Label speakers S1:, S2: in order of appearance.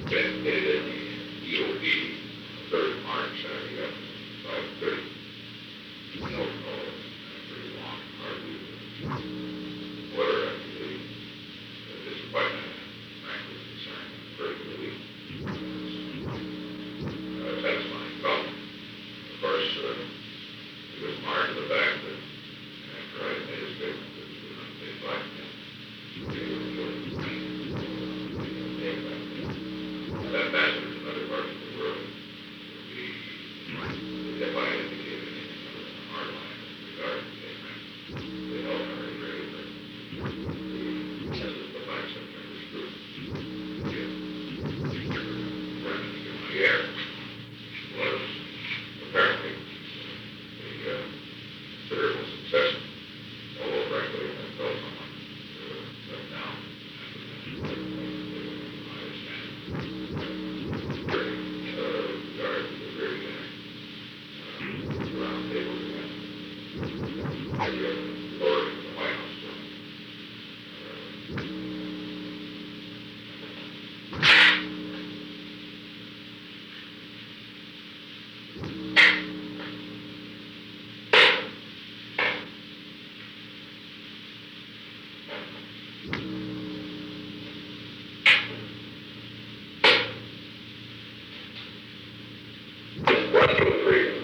S1: dedicated EOD, 3rd of March, you got 5:30. No call, pretty long, hardly order after this is quite frankly concerned very quickly. Satisfying problem. Of course, he was marred to the fact that after I made a statement that we were not paid black men, they were killed. That matters in other parts of the world. If I indicated anything other than a hard line with regard to payment, they all are very, as is the facts of Congress group. Running through my air was apparently a considerable success. Although frankly, I felt someone let down after that. I understand. Regard to the very round table again. I Lord in the White House. One, two, three.